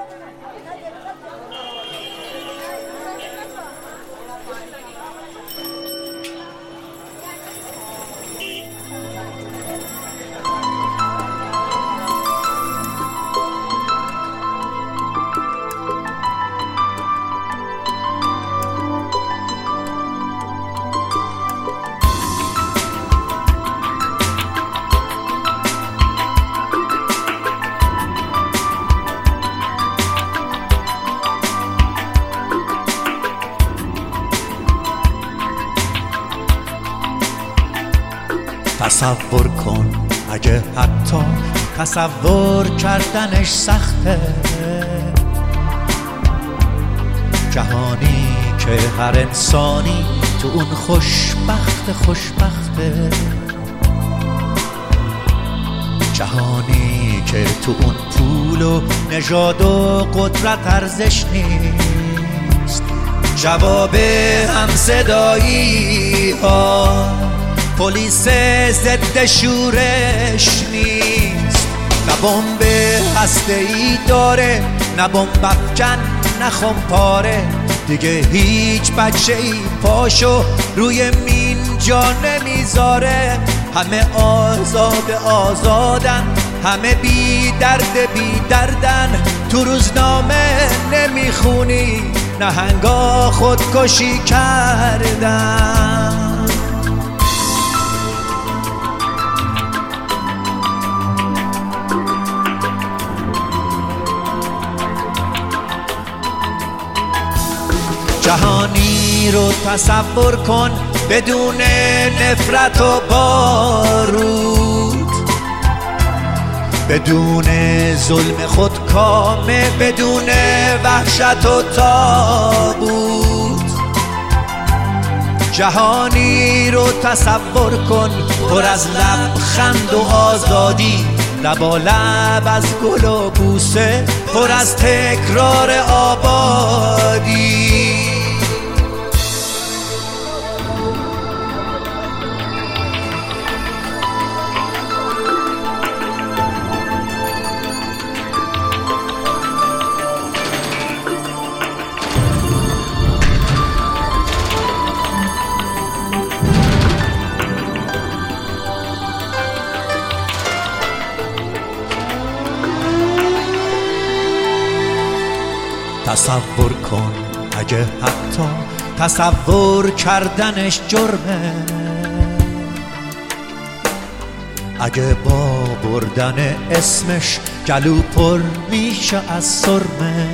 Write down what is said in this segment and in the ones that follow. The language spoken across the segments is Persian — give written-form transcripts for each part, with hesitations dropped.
تصور کن اگه حتی تصور کردنش سخته، جهانی که هر انسانی تو اون خوشبخته، جهانی که تو اون پول و نژاد و قدرت ارزش نیست، جواب همصدایی ها پلیس ضد شورش نیست. نه بمب هسته‌ای داره، نه بمب افکن، نه خمپاره، دیگه هیچ بچه‌ای پاشو روی مین جا نمیذاره. همه آزادن، همه بی دردن، تو روزنامه نمیخونی نهنگا خودکشی کردن. جهانی رو تصور کن بدون نفرت و بارود، بدون ظلم خودکامه، بدون وحشت و تابوت. جهانی رو تصور کن پر از لبخند و آزادی، لبالب از گل و بوسه، پر از تکرار آبادی. تصور کن اگه حتی تصور کردنش جرمه، اگه با بردن اسمش گلو پر میشه از سرمه.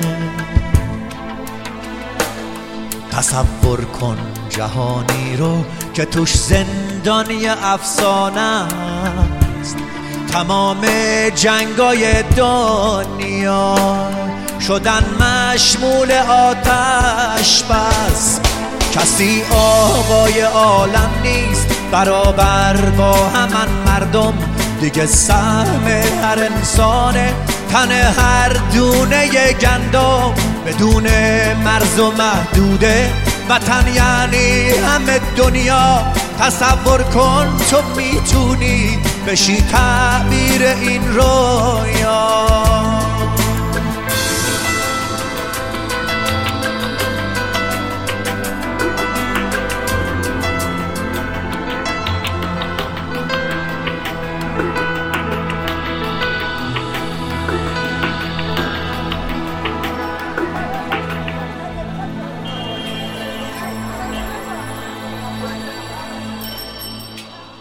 تصور کن جهانی رو که توش زندانی افسانه است، تمام جنگای دنیا شدن مشمول آتش بس. کسی آقای عالم نیست برابر با همان مردم، دیگه سهم هر انسانه تن هر دونه گندم. بدون مرز و محدوده وطن یعنی همه دنیا. تصور کن تو میتونی بشی تعبیر این رویا.